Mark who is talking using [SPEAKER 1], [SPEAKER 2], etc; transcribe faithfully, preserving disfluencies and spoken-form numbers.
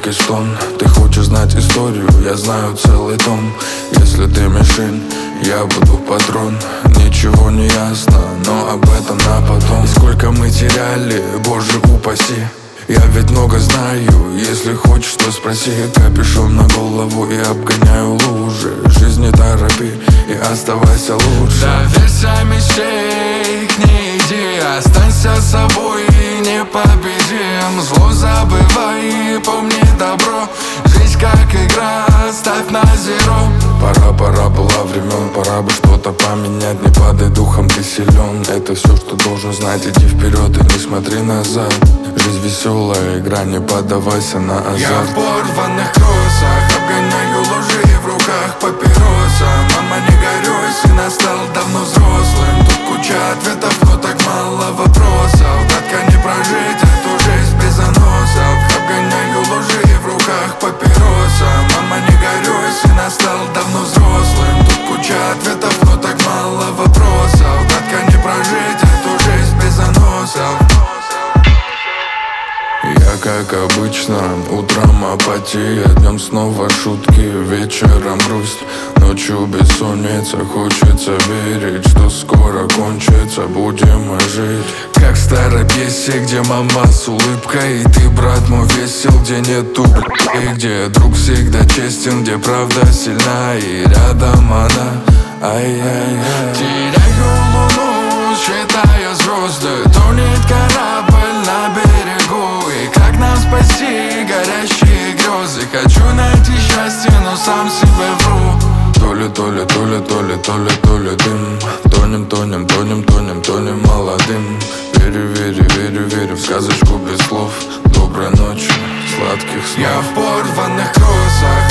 [SPEAKER 1] глубокий стон. Ты хочешь знать историю, я знаю целый том. Если ты мишень, я буду патрон. Ничего не ясно, но об этом на потом. И сколько мы теряли, боже упаси. Я ведь много знаю, если хочешь, то спроси. Капюшон на голову и обгоняю лужи. Жизнь не торопи и оставайся лучше.
[SPEAKER 2] Доверься мечте, к ней иди. Останься собой и непобедим. Зло забывай и помни добро. Жизнь как игра, ставь на зеро.
[SPEAKER 1] Пора, пора была времен, пора бы что-то поменять. Не падай духом, ты силен. Это все, что должен знать. Иди вперед и не смотри назад. Жизнь веселая игра, не поддавайся на азарт.
[SPEAKER 2] Я в порванных кроссах, обгоняю лужи в руках папироса. Мама, не горюй, сын стал давно взрослым. Тут куча ответов, но так мало вопросов. Гадко не прожить эту жизнь без заносов. Обгоняю лужи в руках папироса. Мама, не горюй, сын стал давно взрослым. Тут куча ответов, но так мало вопросов. Гадко не прожить эту жизнь без заносов.
[SPEAKER 1] Я как обычно, утром апатия, днем снова шутки, вечером грусть, ночью бессонница. Хочется верить, что скоро кончится, будем мы жить. Как в старой пьесе, где мама с улыбкой, и ты, брат мой, весел, где нету и где друг всегда честен, где правда сильна и рядом она. Ай-яй-яй.
[SPEAKER 2] Теряю луну, считая звезды, тонет корабль на берегу. И как нам спасти горящие грезы? Хочу найти счастье, но сам себе вру.
[SPEAKER 1] То ли, то ли, то ли, то ли, то ли, то ли дым. Тонем, тонем, тонем, тонем, тонем молодым. Верю, верю, верю, верю в сказочку без слов. Доброй ночи, сладких снов.
[SPEAKER 2] Я в порванных кроссах,